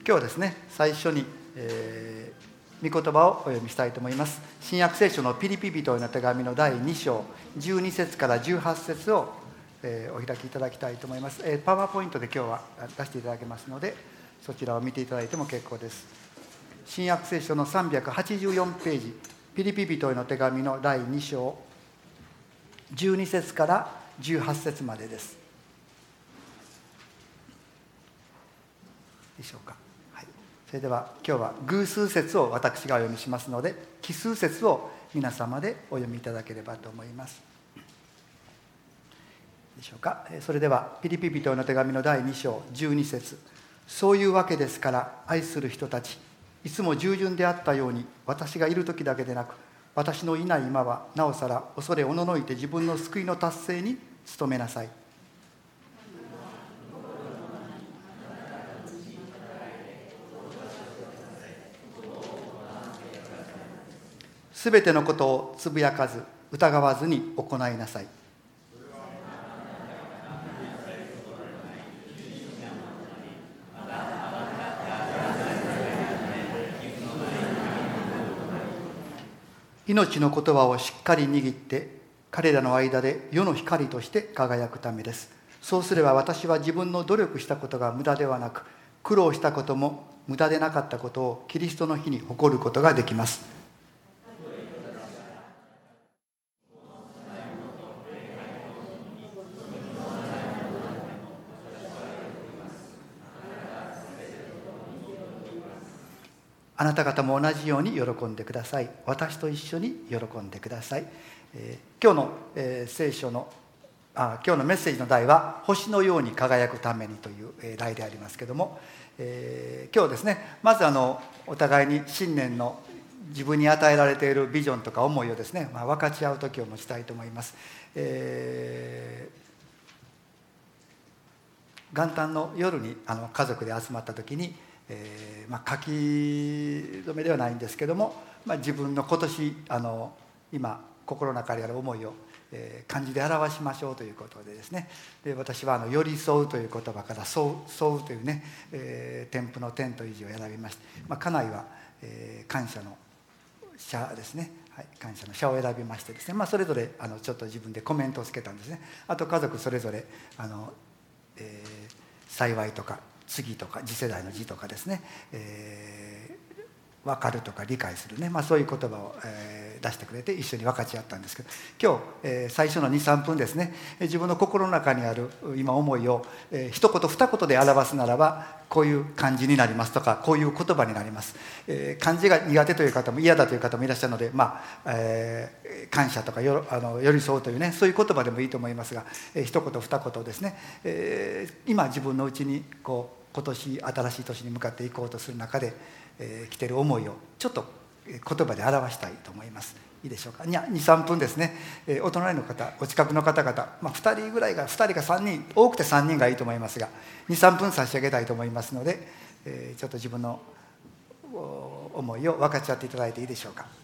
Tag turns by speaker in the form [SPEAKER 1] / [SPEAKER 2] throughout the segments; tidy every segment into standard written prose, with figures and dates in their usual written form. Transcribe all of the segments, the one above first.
[SPEAKER 1] 今日はですね、最初に、御言葉をお読みしたいと思います。新約聖書のピリピ人への手紙の第2章12節から18節を、お開きいただきたいと思います。パワーポイントで今日は出していただけますので、そちらを見ていただいても結構です。新約聖書の384ページ、ピリピ人への手紙の第2章12節から18節までです。でしょうか。それでは今日は偶数節を私がお読みしますので、奇数節を皆様でお読みいただければと思います。でしょうか。それではピリピ人への手紙の第2章12節。そういうわけですから愛する人たち、いつも従順であったように、私がいる時だけでなく私のいない今はなおさら恐れおののいて自分の救いの達成に努めなさい。すべてのことをつぶやかず疑わずに行いなさい。命の言葉をしっかり握って彼らの間で世の光として輝くためです。そうすれば私は自分の努力したことが無駄ではなく、苦労したことも無駄でなかったことをキリストの日に誇ることができます。あなた方も同じように喜んでください。私と一緒に喜んでください。今日の、聖書の今日のメッセージの題は星のように輝くためにという、題でありますけども、今日ですね、まずお互いに新年の自分に与えられているビジョンとか思いをですね、分かち合う時を持ちたいと思います。元旦の夜に家族で集まった時に書き留めではないんですけども、自分の今年今心の中にある思いを、漢字で表しましょうということでですね、で私は寄り添うという言葉から沿うというね、天賦の天という字を選びまして、家内は、感謝の謝ですね、感謝の謝を選びましてですね、それぞれちょっと自分でコメントをつけたんですね。あと家族それぞれ幸いとか次とか次世代の字とかですね、分かるとか理解するね、そういう言葉を、出してくれて一緒に分かち合ったんですけど、今日、最初の 2,3 分ですね、自分の心の中にある今思いを、一言二言で表すならばこういう漢字になりますとか、こういう言葉になります。漢字が苦手という方も嫌だという方もいらっしゃるので、感謝とか寄り添うというね、そういう言葉でもいいと思いますが、一言二言ですね、今自分のうちに今年新しい年に向かっていこうとする中で、来ている思いをちょっと言葉で表したいと思います。いいでしょうか。2,3 分ですね。お隣の方、お近くの方々、2人ぐらいが、2人か3人、多くて3人がいいと思いますが、2,3 分差し上げたいと思いますので、ちょっと自分の思いを分かち合っていただいていいでしょうか。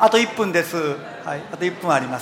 [SPEAKER 1] あと1分です。はい、あと1分あります。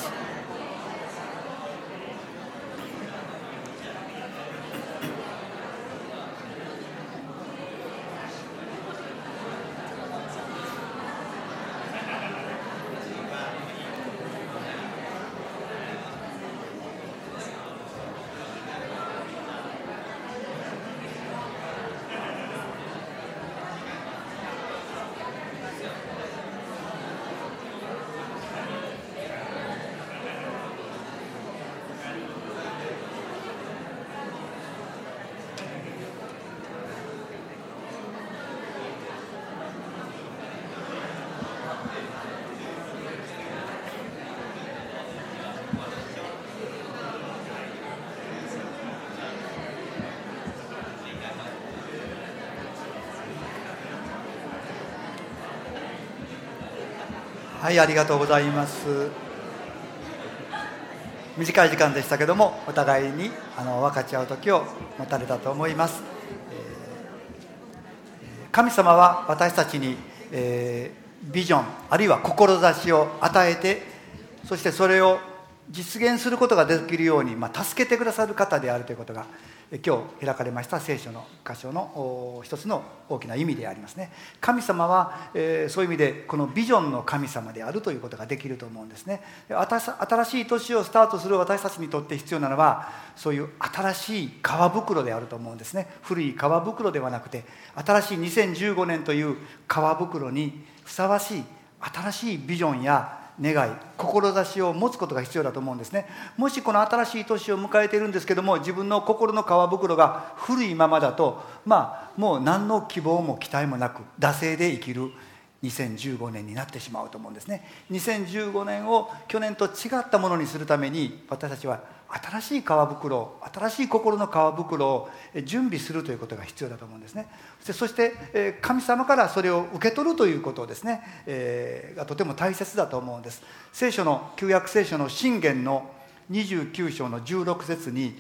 [SPEAKER 1] はい、ありがとうございます。短い時間でしたけども、お互いに分かち合う時を持たれたと思います。神様は私たちに、ビジョンあるいは志を与えて、そしてそれを実現することができるように、助けてくださる方であるということが今日開かれました聖書の箇所の一つの大きな意味でありますね。神様は、そういう意味でこのビジョンの神様であるということができると思うんですね。新しい年をスタートする私たちにとって必要なのは、そういう新しい皮袋であると思うんですね。古い皮袋ではなくて、新しい2015年という皮袋にふさわしい新しいビジョンや願い、志を持つことが必要だと思うんですね。もしこの新しい年を迎えているんですけども、自分の心の皮袋が古いままだと、もう何の希望も期待もなく惰性で生きる2015年になってしまうと思うんですね。2015年を去年と違ったものにするために、私たちは新しい皮袋、新しい心の皮袋を準備するということが必要だと思うんですね。そして神様からそれを受け取るということをですね、がとても大切だと思うんです。聖書の旧約聖書の箴言の29章の16節に、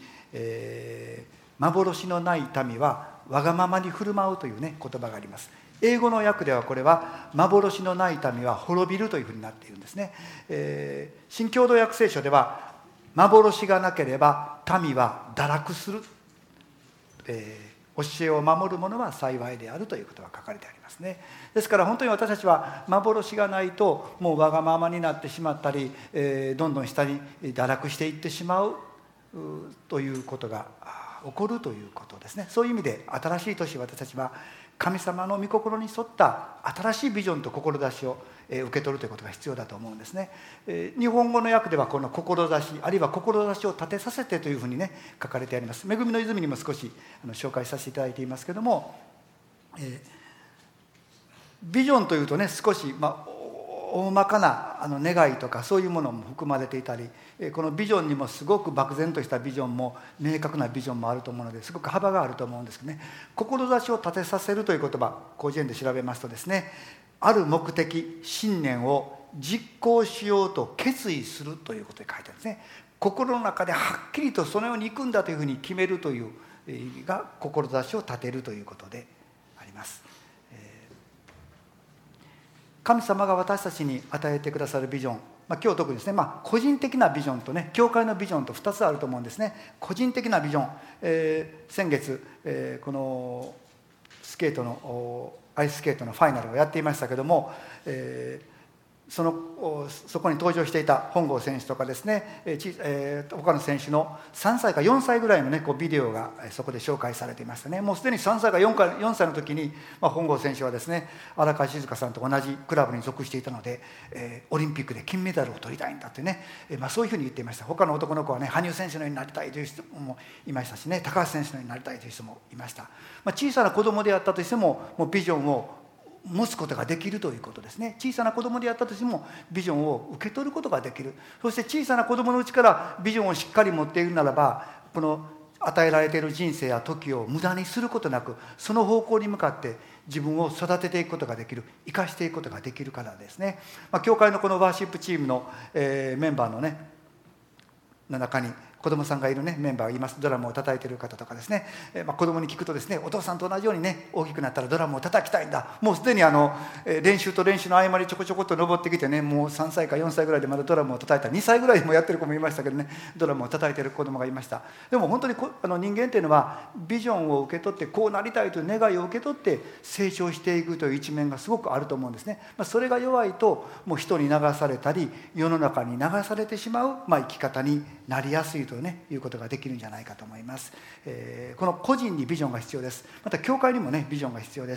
[SPEAKER 1] 幻のない民はわがままに振る舞うというね、言葉があります。英語の訳ではこれは幻のない民は滅びるというふうになっているんですね。新共同訳聖書では幻がなければ民は堕落する、教えを守る者は幸いであるということが書かれてありますね。ですから本当に私たちは幻がないともうわがままになってしまったり、どんどん下に堕落していってしまうということが起こるということですね。そういう意味で新しい年、私たちは神様の御心に沿った新しいビジョンと志を受け取るということが必要だと思うんですね。日本語の訳ではこの志、あるいは志を立てさせてというふうにね、書かれてあります。恵みの泉にも少し紹介させていただいていますけども、ビジョンというとね、少し大まかな願いとかそういうものも含まれていたり、このビジョンにもすごく漠然としたビジョンも明確なビジョンもあると思うので、すごく幅があると思うんですけどね。志を立てさせるという言葉、広辞苑で調べますとですね、ある目的、信念を実行しようと決意するということで書いてあるんですね。心の中ではっきりとそのように行くんだというふうに決めるという意味が志を立てるということであります。神様が私たちに与えてくださるビジョン、今日特にですね、個人的なビジョンとね、教会のビジョンと2つあると思うんですね。個人的なビジョン、先月、このスケートのアイススケートのファイナルをやっていましたけども、そこに登場していた本郷選手とかですね、他の選手の3歳か4歳ぐらいのね、ビデオがそこで紹介されていましたね。もうすでに3歳か4歳の時に、本郷選手はですね、荒川静香さんと同じクラブに属していたので、オリンピックで金メダルを取りたいんだってね、そういうふうに言っていました。他の男の子はね、羽生選手のようになりたいという人もいましたしね、高橋選手のようになりたいという人もいました。小さな子供であったとしても、もうビジョンを持つことができるということですね。小さな子供であったとしてもビジョンを受け取ることができる。そして小さな子供のうちからビジョンをしっかり持っているならば、この与えられている人生や時を無駄にすることなく、その方向に向かって自分を育てていくことができる、生かしていくことができるからですね。教会のこのワーシップチームの、メンバーのねの中に子供さんがいるねメンバーがいます。ドラムを叩いている方とかですね、子供に聞くとですね、お父さんと同じようにね大きくなったらドラムを叩きたいんだ、もうすでに練習と練習の合間にちょこちょこっと登ってきてね、もう3歳か4歳ぐらいでまだドラムを叩いた、2歳ぐらいでもやってる子もいましたけどね、ドラムを叩いている子供がいました。でも本当に人間っていうのはビジョンを受け取って、こうなりたいという願いを受け取って成長していくという一面がすごくあると思うんですね。それが弱いともう人に流されたり世の中に流されてしまう、生き方になりやすいということができるんじゃないかと思います。この個人にビジョンが必要です。また教会にもねビジョンが必要です。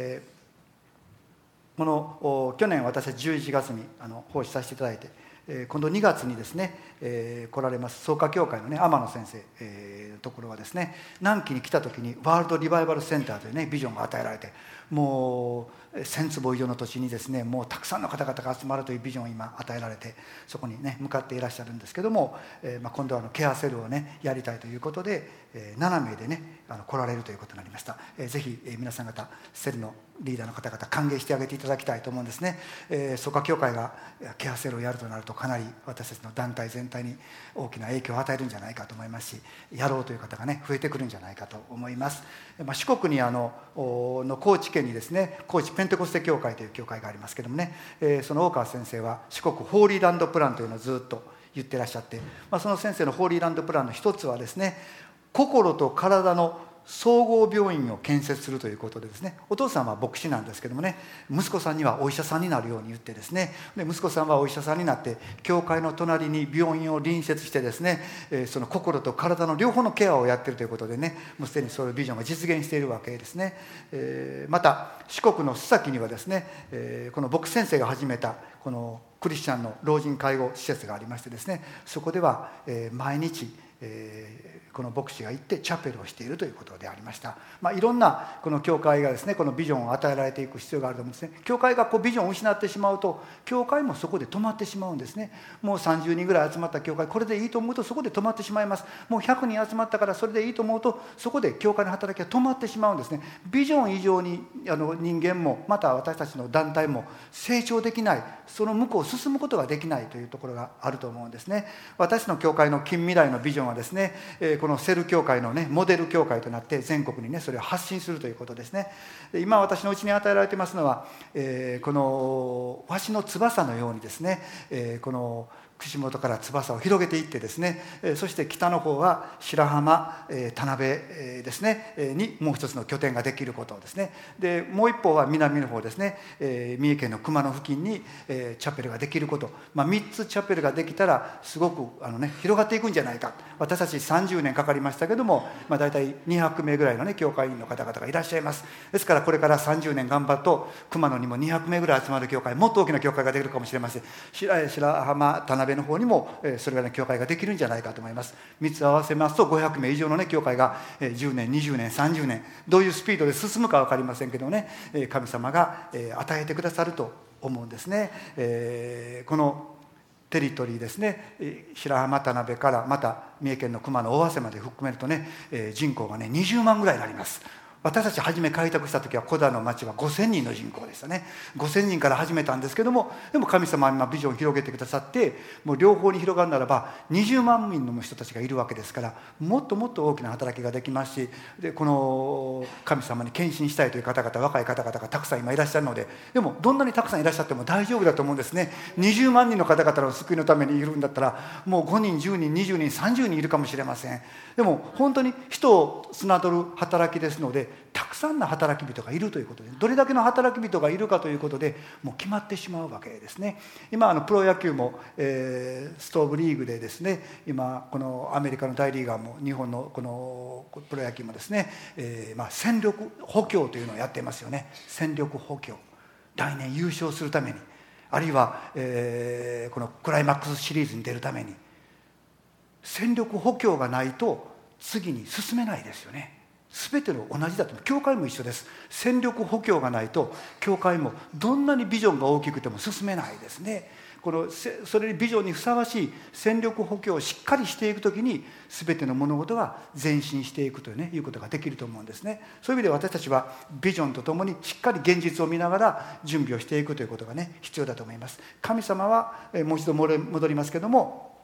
[SPEAKER 1] この去年私は11月に奉仕させていただいて、今度2月にですね、来られます創価教会のね天野先生、のところはですね、南紀に来た時にワールドリバイバルセンターというねビジョンが与えられて、もう1000坪以上の土地にですね、もうたくさんの方々が集まるというビジョンを今与えられて、そこにね向かっていらっしゃるんですけども、今度はケアセルをねやりたいということで、7名でね来られるということになりました。ぜひ皆さん方セルのリーダーの方々歓迎してあげていただきたいと思うんですね。創価教会がケアセルをやるとなると、かなり私たちの団体全体に大きな影響を与えるんじゃないかと思いますし、やろうという方がね増えてくるんじゃないかと思います。四国に高知県にですね、高知ペンテコステ教会という教会がありますけどもね、その大川先生は四国ホーリーランドプランというのをずっと言ってらっしゃって、その先生のホーリーランドプランの一つはですね、心と体の総合病院を建設するということでですね、お父さんは牧師なんですけどもね、息子さんにはお医者さんになるように言ってですね、で息子さんはお医者さんになって教会の隣に病院を隣接してですね、その心と体の両方のケアをやっているということでね、もうすでにそういうビジョンが実現しているわけですね。また四国の須崎にはですね、この牧師先生が始めたこのクリスチャンの老人介護施設がありましてですね、そこでは毎日この牧師が行ってチャペルをしているということでありました。いろんなこの教会がですね、このビジョンを与えられていく必要があると思うんですね。教会がビジョンを失ってしまうと、教会もそこで止まってしまうんですね。もう30人ぐらい集まった教会、これでいいと思うとそこで止まってしまいます。もう100人集まったからそれでいいと思うと、そこで教会の働きが止まってしまうんですね。ビジョン以上に人間もまた私たちの団体も成長できない、その向こうを進むことができないというところがあると思うんですね。私の教会の近未来のビジョンはですね、このセル教会のねモデル教会となって全国にねそれを発信するということですね。今私のうちに与えられていますのは、このわしの翼のようにですね、この串本から翼を広げていってですね、そして北の方は白浜、田辺ですねにもう一つの拠点ができることですね。でもう一方は南の方ですね、三重県の熊野付近にチャペルができること、3つチャペルができたらすごく広がっていくんじゃないか。私たち30年かかりましたけども、大体200名ぐらいのね教会員の方々がいらっしゃいます。ですからこれから30年頑張ると熊野にも200名ぐらい集まる教会、もっと大きな教会ができるかもしれません。白浜田辺の方にもそれがね教会ができるんじゃないかと思います。3つ合わせますと500名以上のね教会が10年20年30年どういうスピードで進むか分かりませんけどね、神様が与えてくださると思うんですね。このテリトリーですね、白浜田辺からまた三重県の熊野尾鷲まで含めるとね、人口がね20万ぐらいになります。私たち初め開拓した時は小田の町は5000人の人口でしたね。5000人から始めたんですけども、でも神様は今ビジョンを広げてくださって、もう両方に広がるならば20万人の人たちがいるわけですから、もっともっと大きな働きができますし、でこの神様に献身したいという方々、若い方々がたくさん今いらっしゃるので、でもどんなにたくさんいらっしゃっても大丈夫だと思うんですね。20万人の方々の救いのためにいるんだったら、もう5人10人20人30人いるかもしれません。でも本当に人をつなどる働きですので、たくさんの働き人がいるということで、どれだけの働き人がいるかということでもう決まってしまうわけですね。今プロ野球も、ストーブリーグでですね、今このアメリカの大リーガーも日本のこのプロ野球もですね、戦力補強というのをやっていますよね。戦力補強、来年優勝するために、あるいは、このクライマックスシリーズに出るために戦力補強がないと次に進めないですよね。全ての同じだと。教会も一緒です。戦力補強がないと教会もどんなにビジョンが大きくても進めないですね。それにビジョンにふさわしい戦力補強をしっかりしていくときに、全ての物事が前進していくということができると思うんですね。そういう意味で私たちはビジョンとともにしっかり現実を見ながら準備をしていくということがね必要だと思います。神様はもう一度戻りますけども、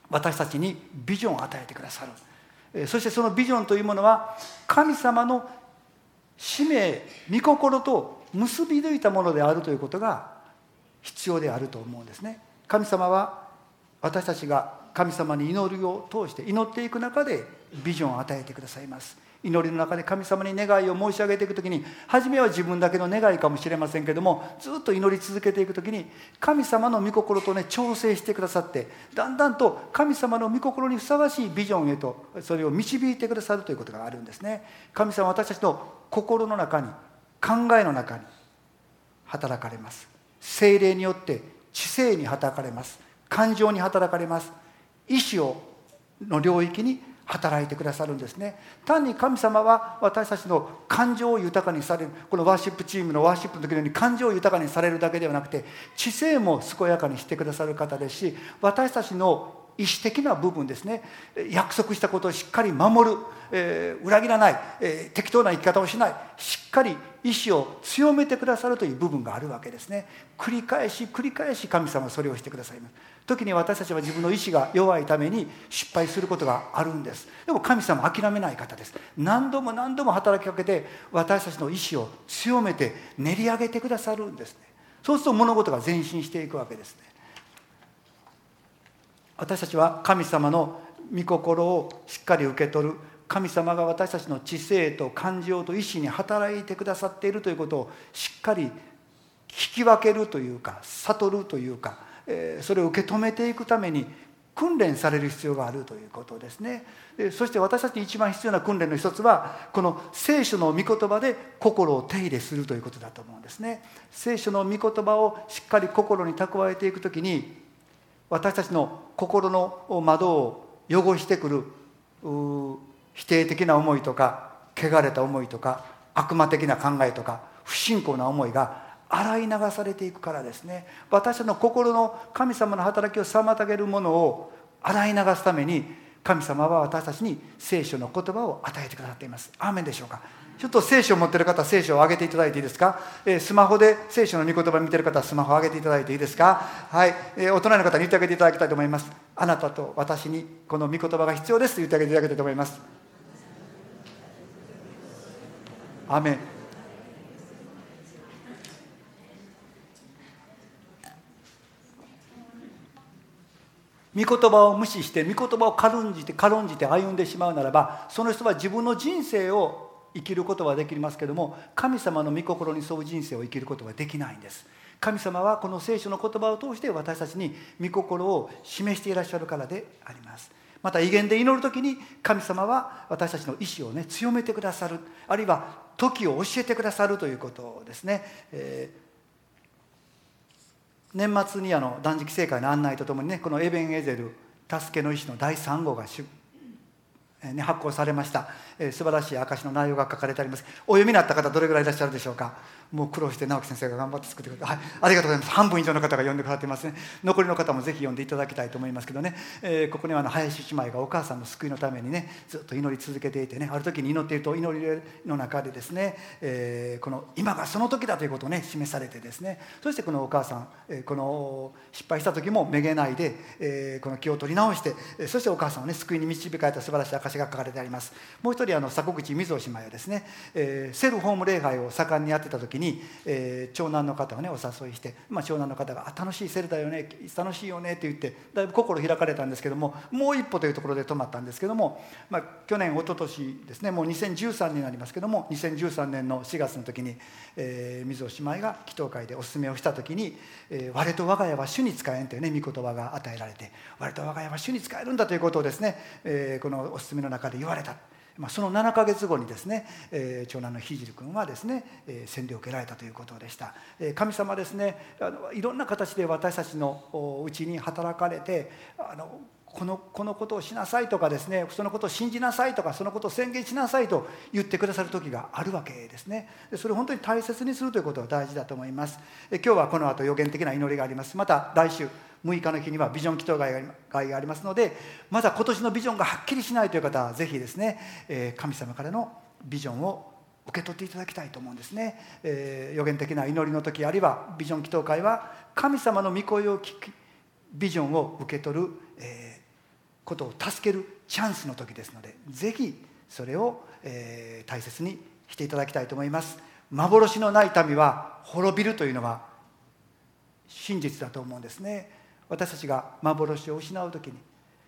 [SPEAKER 1] 私たちにビジョンを与えてくださる。そしてそのビジョンというものは神様の使命、御心と結びついたものであるということが必要であると思うんですね。神様は私たちが神様に祈りを通して祈っていく中でビジョンを与えてくださいます。祈りの中で神様に願いを申し上げていくときに、初めは自分だけの願いかもしれませんけども、ずっと祈り続けていくときに神様の御心とね調整してくださって、だんだんと神様の御心にふさわしいビジョンへとそれを導いてくださるということがあるんですね。神様は私たちの心の中に、考えの中に働かれます。聖霊によって知性に働かれます。感情に働かれます。意志の領域に働いてくださるんですね。単に神様は私たちの感情を豊かにされる、このワーシップチームのワーシップの時のように感情を豊かにされるだけではなくて、知性も健やかにしてくださる方ですし、私たちの意思的な部分ですね、約束したことをしっかり守る、裏切らない、適当な生き方をしない、しっかり意志を強めてくださるという部分があるわけですね。繰り返し繰り返し神様はそれをしてくださいます。時に私たちは自分の意志が弱いために失敗することがあるんです。でも神様は諦めない方です。何度も何度も働きかけて私たちの意志を強めて練り上げてくださるんですね。そうすると物事が前進していくわけですね。私たちは神様の御心をしっかり受け取る、神様が私たちの知性と感情と意志に働いてくださっているということをしっかり聞き分けるというか、悟るというか、それを受け止めていくために訓練される必要があるということですね。そして私たちに一番必要な訓練の一つは、この聖書の御言葉で心を手入れするということだと思うんですね。聖書の御言葉をしっかり心に蓄えていくときに、私たちの心の窓を汚してくる否定的な思いとか、汚れた思いとか、悪魔的な考えとか、不信仰な思いが洗い流されていくからですね。私たちの心の神様の働きを妨げるものを洗い流すために、神様は私たちに聖書の言葉を与えてくださっています。アーメンでしょうか。ちょっと聖書を持っている方、聖書を上げていただいていいですか。スマホで聖書の御言葉を見ている方はスマホを上げていただいていいですか。はい、大人の方に言ってあげていただきたいと思います。あなたと私にこの御言葉が必要ですと言ってあげていただきたいと思います。アーメン。御言葉を無視して御言葉を軽んじて歩んでしまうならば、その人は自分の人生を生きることはできますけども、神様の御心に沿う人生を生きることはできないんです。神様はこの聖書の言葉を通して私たちに御心を示していらっしゃるからであります。また異言で祈るときに神様は私たちの意志をね強めてくださる、あるいは時を教えてくださるということですね。年末に断食聖会の案内とともにね、このエベンエゼル助けの意志の第3号が発行されました。素晴らしい証の内容が書かれてあります。お読みになった方どれぐらいいらっしゃるでしょうか。もう苦労して直樹先生が頑張って作ってくれて、はい、ありがとうございます。半分以上の方が読んでくださってますね。残りの方もぜひ読んでいただきたいと思いますけどね、ここには林姉妹がお母さんの救いのためにねずっと祈り続けていてね、ある時に祈っていると祈りの中でですね、この今がその時だということをね示されてですね、そしてこのお母さん、この失敗した時もめげないで、この気を取り直して、そしてお母さんをね救いに導かれた素晴らしい証が書かれてあります。もう一人迫口みずお姉妹はですね、セルホーム礼拝を盛んにやってた時に、長男の方をねお誘いして、長男の方が楽しいセルだよね、楽しいよねって言ってだいぶ心開かれたんですけども、もう一歩というところで止まったんですけども、去年一昨年ですね、もう2013年になりますけども、2013年の4月の時に、水尾姉妹が祈祷会でお勧めをした時に「我と我が家は主に仕えん」というね御言葉が与えられて、我と我が家は主に仕えるんだということをですね、このお勧めの中で言われた。その7ヶ月後にですね、長男のひじる君はですね、洗礼を受けられたということでした。神様ですね、いろんな形で私たちのうちに働かれて、このことをしなさいとかですね、そのことを信じなさいとか、そのことを宣言しなさいと言ってくださる時があるわけですね。それを本当に大切にするということが大事だと思います。今日はこの後予言的な祈りがあります。また来週6日の日にはビジョン祈祷会がありますので、まだ今年のビジョンがはっきりしないという方はぜひですね、神様からのビジョンを受け取っていただきたいと思うんですね。予言的な祈りの時、あるいはビジョン祈祷会は神様の御声を聞きビジョンを受け取る、 ことを助けるチャンスの時ですので、ぜひそれを、大切にしていただきたいと思います。幻のない民は滅びるというのは真実だと思うんですね。私たちが幻を失う時に、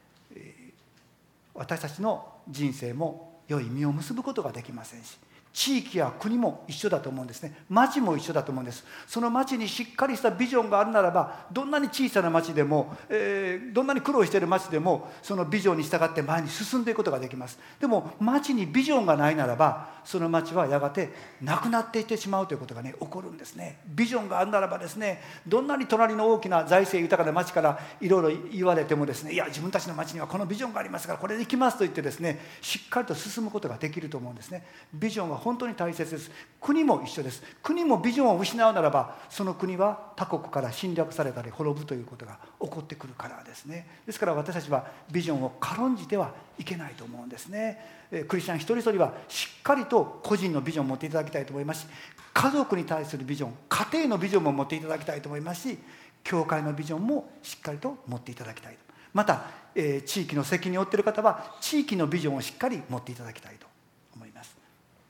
[SPEAKER 1] 私たちの人生も良い実を結ぶことができませんし、地域や国も一緒だと思うんですね。町も一緒だと思うんです。その町にしっかりしたビジョンがあるならば、どんなに小さな町でも、どんなに苦労している町でも、そのビジョンに従って前に進んでいくことができます。でも町にビジョンがないならば、その町はやがてなくなっていってしまうということがね、起こるんですね。ビジョンがあるならばですね、どんなに隣の大きな財政豊かな町からいろいろ言われてもですね、いや自分たちの町にはこのビジョンがありますからこれで行きますと言ってですね、しっかりと進むことができると思うんですね。ビジョンは本当に大切です。国も一緒です。国もビジョンを失うならば、その国は他国から侵略されたり滅ぶということが起こってくるからですね。ですから私たちはビジョンを軽んじてはいけないと思うんですね。クリスチャン一人一人はしっかりと個人のビジョンを持っていただきたいと思いますし、家族に対するビジョン、家庭のビジョンも持っていただきたいと思いますし、教会のビジョンもしっかりと持っていただきたい。また、地域の責任を負っている方は地域のビジョンをしっかり持っていただきたいと思います。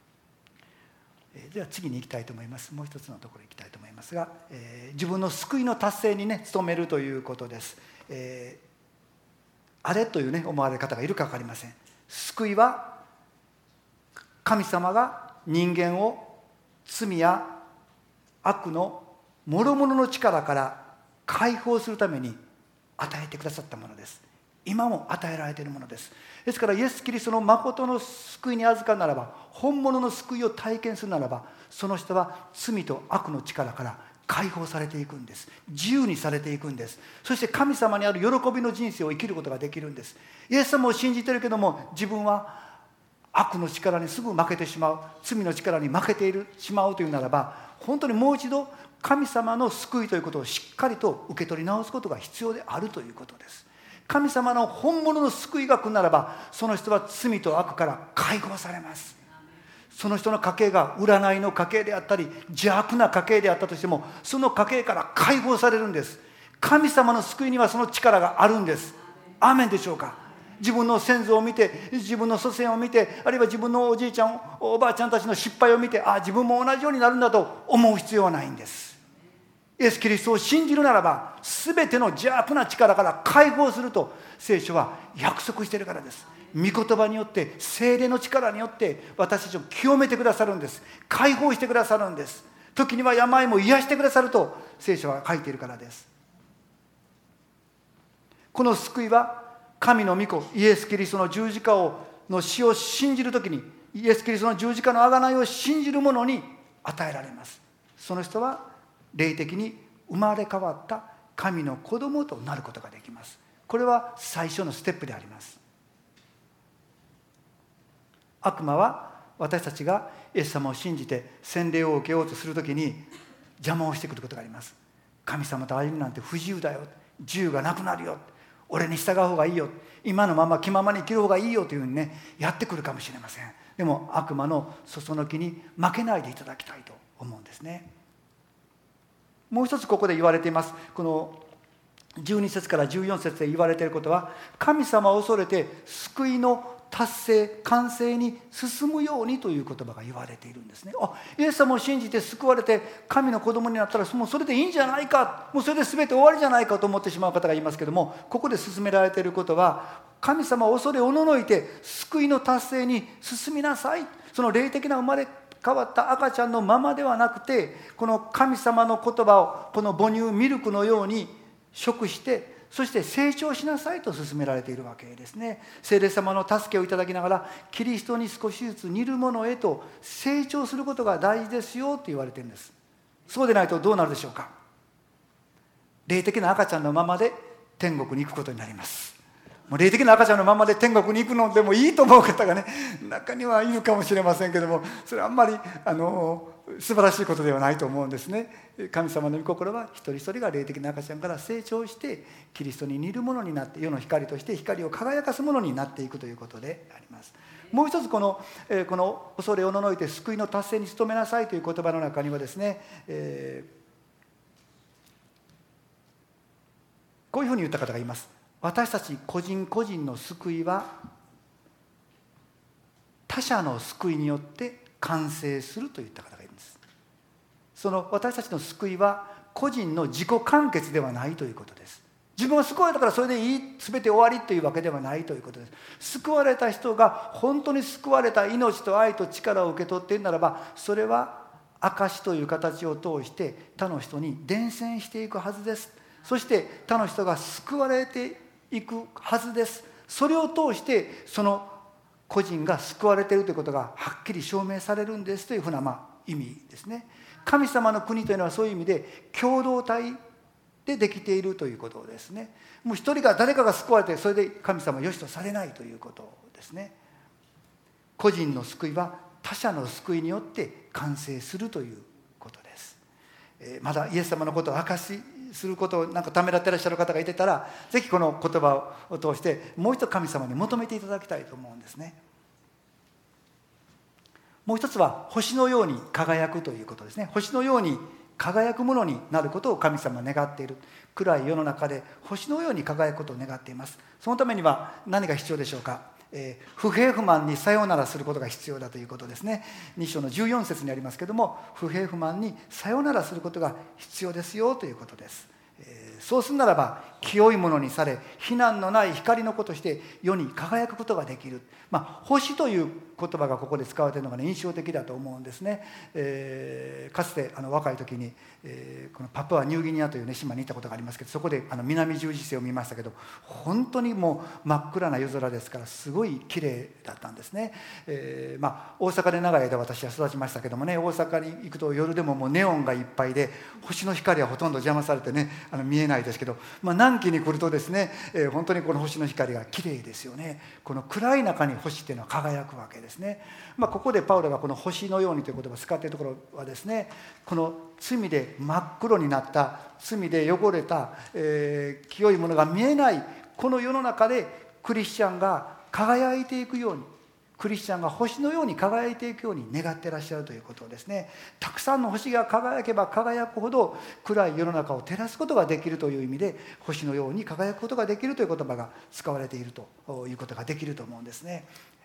[SPEAKER 1] では次に行きたいと思います。もう一つのところに行きたいと思いますが、自分の救いの達成にね努めるということです。あれというね思われる方がいるか分かりません。救いは神様が人間を罪や悪の諸々の力から解放するために与えてくださったものです。今も与えられているものです。ですからイエス・キリストの誠の救いに預かるならば、本物の救いを体験するならば、その人は罪と悪の力から解放されていくんです。自由にされていくんです。そして神様にある喜びの人生を生きることができるんです。イエス様を信じているけども、自分は悪の力にすぐ負けてしまう、罪の力に負けてしまうというならば、本当にもう一度神様の救いということをしっかりと受け取り直すことが必要であるということです。神様の本物の救いが来るならば、その人は罪と悪から解放されます。その人の家系が占いの家系であったり邪悪な家系であったとしても、その家系から解放されるんです。神様の救いにはその力があるんです。アーメンでしょうか。自分の先祖を見て、自分の祖先を見て、あるいは自分のおじいちゃんおばあちゃんたちの失敗を見て、自分も同じようになるんだと思う必要はないんです。イエス・キリストを信じるならば、全ての邪悪な力から解放すると聖書は約束しているからです。御言葉によって、聖霊の力によって私たちを清めてくださるんです。解放してくださるんです。時には病も癒してくださると聖書は書いているからです。この救いは神の御子イエス・キリストの十字架の死を信じるときに、イエス・キリストの十字架の贖いを信じる者に与えられます。その人は霊的に生まれ変わった神の子供となることができます。これは最初のステップであります。悪魔は私たちがイエス様を信じて洗礼を受けようとするときに邪魔をしてくることがあります。神様と歩むなんて不自由だよ、自由がなくなるよ、俺に従う方がいいよ、今のまま気ままに生きる方がいいよというふうにねやってくるかもしれません。でも悪魔のそそのきに負けないでいただきたいと思うんですね。もう一つここで言われています。この12節から14節で言われていることは、神様を恐れて救いの達成完成に進むようにという言葉が言われているんですね。イエス様を信じて救われて神の子供になったらもうそれでいいんじゃないか、もうそれで全て終わりじゃないかと思ってしまう方がいますけども、ここで進められていることは、神様を恐れおののいて救いの達成に進みなさい。その霊的な生まれ変わった赤ちゃんのままではなくて、この神様の言葉をこの母乳ミルクのように食して、そして成長しなさいと勧められているわけですね。聖霊様の助けをいただきながらキリストに少しずつ似るものへと成長することが大事ですよと言われているんです。そうでないとどうなるでしょうか。霊的な赤ちゃんのままで天国に行くことになります。もう霊的な赤ちゃんのままで天国に行くのでもいいと思う方がね、中にはいるかもしれませんけども、それはあんまり素晴らしいことではないと思うんですね。神様の御心は一人一人が霊的な赤ちゃんから成長してキリストに似るものになって、世の光として光を輝かすものになっていくということであります。もう一つこの恐れおののいて救いの達成に努めなさいという言葉の中にはですね、こういうふうに言った方がいます。 私たち個人個人の救いは他者の救いによって完成すると言った方がいるんです。その私たちの救いは個人の自己完結ではないということです。自分は救われたからそれでいい、全て終わりというわけではないということです。救われた人が本当に救われた命と愛と力を受け取っているならば、それは証という形を通して他の人に伝染していくはずです。そして他の人が救われていくはずです。それを通してその個人が救われているということがはっきり証明されるんですというふうな意味ですね。神様の国というのはそういう意味で共同体でできているということですね。もう一人が誰かが救われてそれで神様よしとされないということですね。個人の救いは他者の救いによって完成するということです。まだイエス様のことを証しすることをためらっていらっしゃる方がいてたら、ぜひこの言葉を通してもう一度神様に求めていただきたいと思うんですね。もう一つは星のように輝くということですね。星のように輝くものになることを神様は願っている。暗い世の中で星のように輝くことを願っています。そのためには何が必要でしょうか。不平不満にさよならすることが必要だということですね。2章の14節にありますけれども、不平不満にさよならすることが必要ですよということです。そうするならば清いものにされ、非難のない光の子として世に輝くことができる。星という言葉がここで使われているのが、印象的だと思うんですね。かつて若い時に、このパプアニューギニアという、島に行ったことがありますけど、そこで南十字星を見ましたけど、本当にもう真っ暗な夜空ですからすごい綺麗だったんですね。大阪で長い間私は育ちましたけどもね、大阪に行くと夜でももうネオンがいっぱいで、星の光はほとんど邪魔されてね見えないですけど、南紀に来るとですね、本当にこの星の光が綺麗ですよね。この暗い中に星っていうのは輝くわけですね。ここでパウロがこの星のようにという言葉を使っているところはですね、この罪で真っ黒になった、罪で汚れた、清いものが見えないこの世の中でクリスチャンが輝いていくように、クリスチャンが星のように輝いていくように願っていらっしゃるということですね。たくさんの星が輝けば輝くほど暗い世の中を照らすことができるという意味で、星のように輝くことができるという言葉が使われているということができると思うんですね。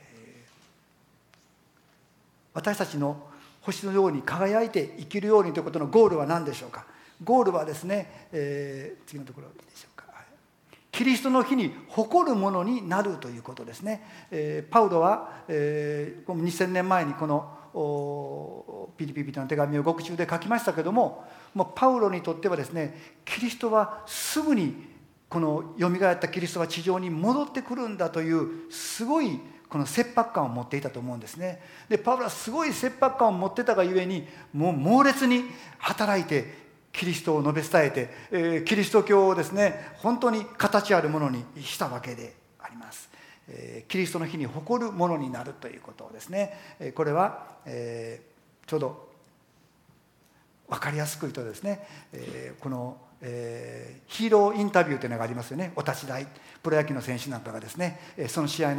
[SPEAKER 1] 私たちの星のように輝いて生きるようにということのゴールは何でしょうか。ゴールはですね、次のところでしょうか。キリストの日に誇るものになるということですね。パウロは、2000年前にこのピリピ人の手紙を獄中で書きましたけども、パウロにとってはですね、キリストはすぐにこのよみがえったキリストは地上に戻ってくるんだというすごいこの切迫感を持っていたと思うんですね。でパウロはすごい切迫感を持ってたがゆえに、もう猛烈に働いてキリストを述べ伝えて、キリスト教をですね本当に形あるものにしたわけであります。キリストの日に誇るものになるということですね。これは、ちょうど分かりやすく言うとですね、このヒーローインタビューというのがありますよね。お立ち台、プロ野球の選手なんかがですね、その試合の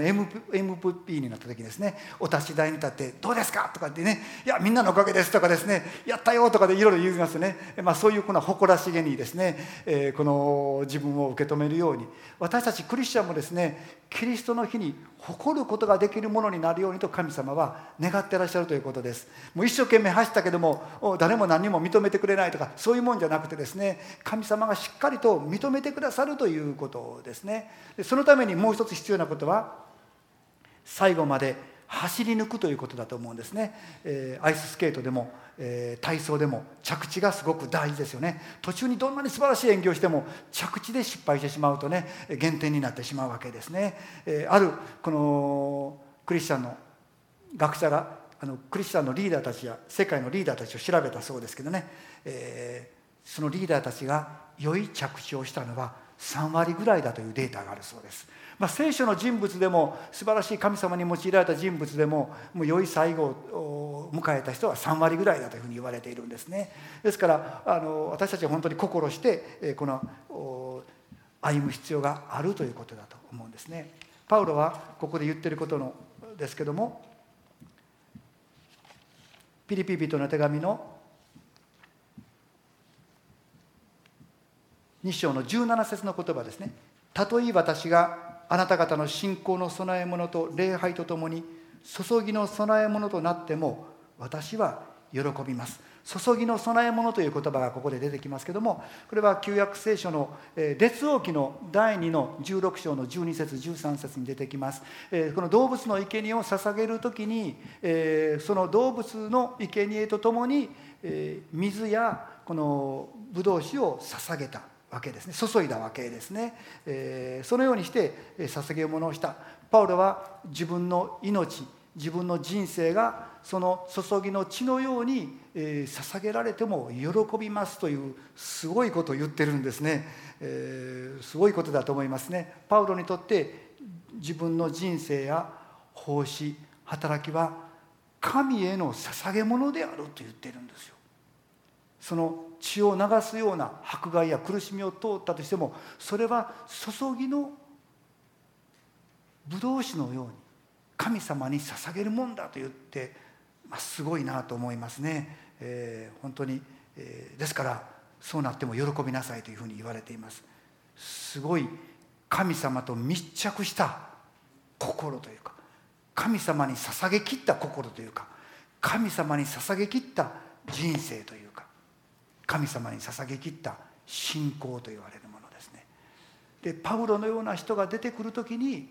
[SPEAKER 1] MVP になった時にですね、お立ち台に立って「どうですか?」とかってね「いやみんなのおかげです」とかですね「やったよ」とかでいろいろ言いますね。そういうこの誇らしげにですね、この自分を受け止めるように、私たちクリスチャンもですね、キリストの日に誇ることができるものになるようにと神様は願ってらっしゃるということです。もう一生懸命走ったけども誰も何にも認めてくれないとか、そういうもんじゃなくてですね、神様がしっかりと認めてくださるということですね。でそのためにもう一つ必要なことは、最後まで走り抜くということだと思うんですね。アイススケートでも、体操でも着地がすごく大事ですよね。途中にどんなに素晴らしい演技をしても着地で失敗してしまうとね、減点になってしまうわけですね。あるこのクリスチャンの学者がクリスチャンのリーダーたちや世界のリーダーたちを調べたそうですけどね、そのリーダーたちが良い着地をしたのは3割ぐらいだというデータがあるそうです。聖書の人物でも素晴らしい神様に用いられた人物でも、もう良い最後を迎えた人は3割ぐらいだというふうに言われているんですね。ですから私たちは本当に心してこの歩む必要があるということだと思うんですね。パウロはここで言っていることですけども、ピリピ人の手紙の2章の17節の言葉ですね。 たとえ私があなた方の信仰の供え物と礼拝とともに注ぎの供え物となっても私は喜びます。注ぎの供え物という言葉がここで出てきますけども、これは旧約聖書の列王記の第2の16章の12節13節に出てきます。この動物の生贄を捧げるときにその動物の生贄とともに水やこのブドウ酒を捧げたわけですね。注いだわけですね。そのようにして捧げ物をした。パウロは自分の命、自分の人生がその注ぎの血のように捧げられても喜びますというすごいことを言ってるんですね。すごいことだと思いますね。パウロにとって自分の人生や奉仕、働きは神への捧げ物であると言ってるんですよ。その血を流すような迫害や苦しみを通ったとしても、それは注ぎのブドウ酒のように神様に捧げるもんだと言って、すごいなと思いますね。本当に、ですからそうなっても喜びなさいというふうに言われています。すごい神様と密着した心というか、神様に捧げきった心というか、神様に捧げきった人生というか、神様に捧げきった信仰と言われるものですね。でパウロのような人が出てくるときに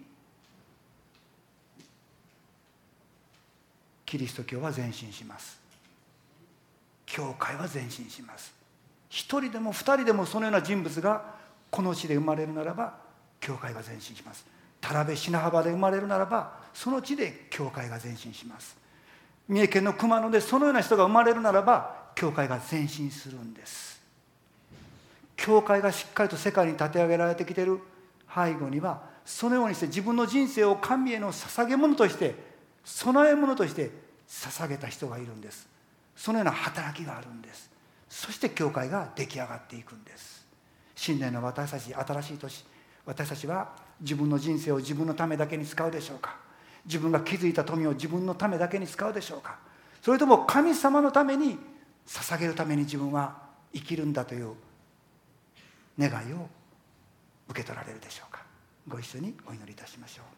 [SPEAKER 1] キリスト教は前進します。教会は前進します。一人でも二人でもそのような人物がこの地で生まれるならば教会が前進します。田辺品幅で生まれるならばその地で教会が前進します。三重県の熊野でそのような人が生まれるならば教会が前進するんです。教会がしっかりと世界に立て上げられてきている背後には、そのようにして自分の人生を神への捧げ物として、供え物として捧げた人がいるんです。そのような働きがあるんです。そして教会が出来上がっていくんです。新年の私たち、新しい年、私たちは自分の人生を自分のためだけに使うでしょうか。自分が築いた富を自分のためだけに使うでしょうか。それとも神様のために捧げるために自分は生きるんだという願いを受け取られるでしょうか。ご一緒にお祈りいたしましょう。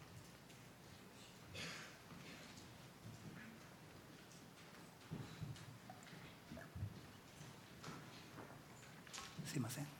[SPEAKER 1] すいません。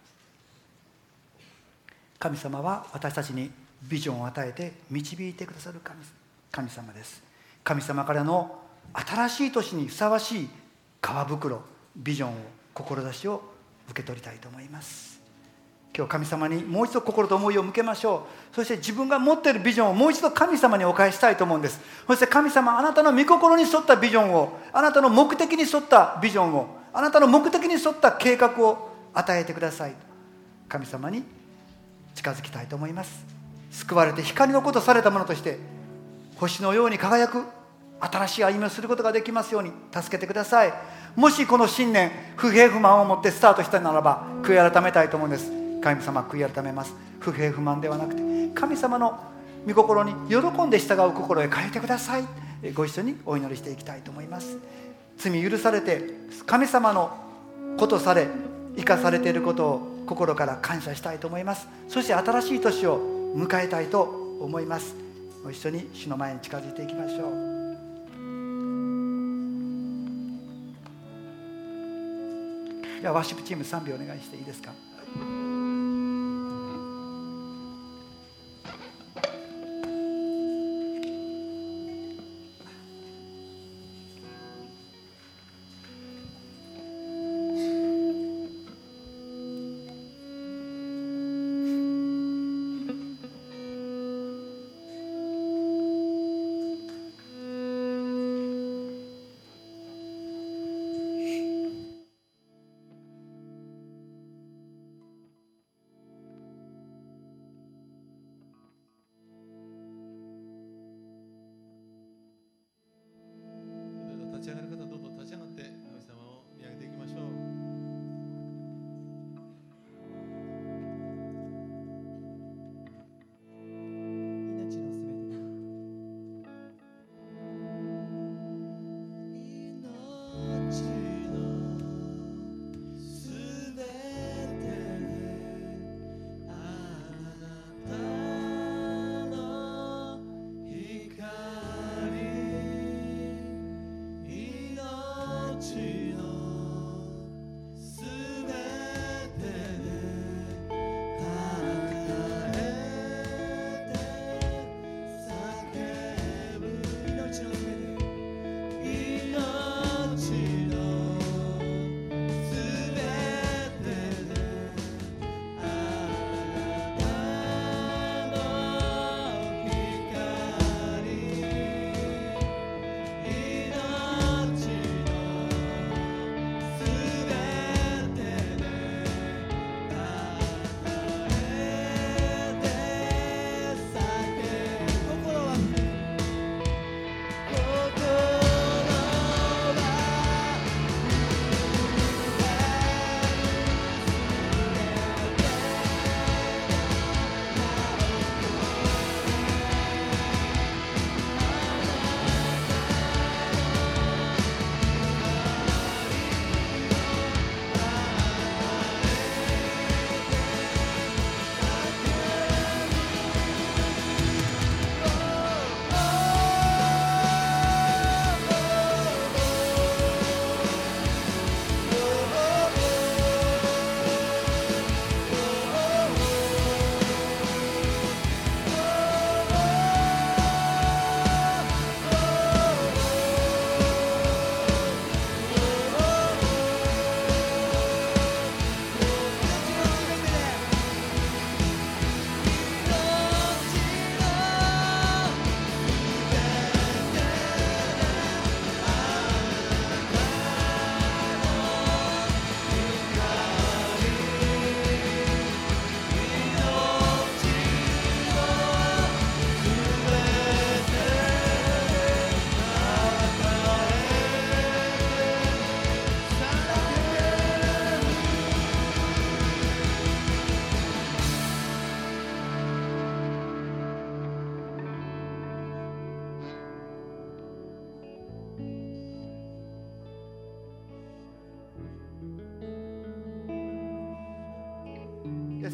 [SPEAKER 1] 神様は私たちにビジョンを与えて導いてくださる神様です。神様からの新しい年にふさわしい皮袋、ビジョンを、志を受け取りたいと思います。今日神様にもう一度心と思いを向けましょう。そして自分が持っているビジョンをもう一度神様にお返ししたいと思うんです。そして神様、あなたの御心に沿ったビジョンを、あなたの目的に沿ったビジョンを、あなたの目的に沿った計画を与えてください。神様に近づきたいと思います。救われて光の子とされたものとして星のように輝く新しい歩みをすることができますように助けてください。もしこの新年不平不満を持ってスタートしたならば悔い改めたいと思うんです。神様、悔い改めます。不平不満ではなくて神様の御心に喜んで従う心へ変えてください。ご一緒にお祈りしていきたいと思います。罪許されて神様のことされ生かされていることを心から感謝したいと思います。そして新しい年を迎えたいと思います。ご一緒に主の前に近づいていきましょう。じゃあワーシップチーム賛美お願いしていいですか。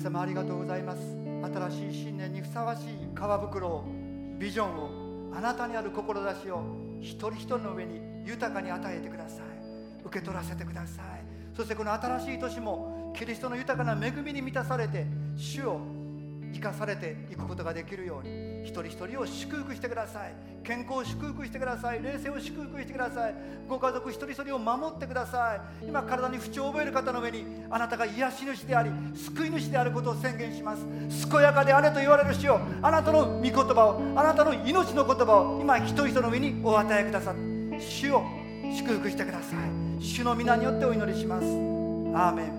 [SPEAKER 1] 様ありがとうございます。新しい新年にふさわしい皮袋を、ビジョンを、あなたにある志を一人一人の上に豊かに与えてください。受け取らせてください。そしてこの新しい年もキリストの豊かな恵みに満たされて、主を生かされていくことができるように、一人一人を祝福してください。健康を祝福してください。霊性を祝福してください。ご家族一人一人を守ってください。今体に不調を覚える方の上に、あなたが癒し主であり救い主であることを宣言します。健やかであれと言われる主を、あなたの御言葉を、あなたの命の言葉を今一人一人の上にお与えくださって、主を祝福してください。主の皆によってお祈りします。アーメン。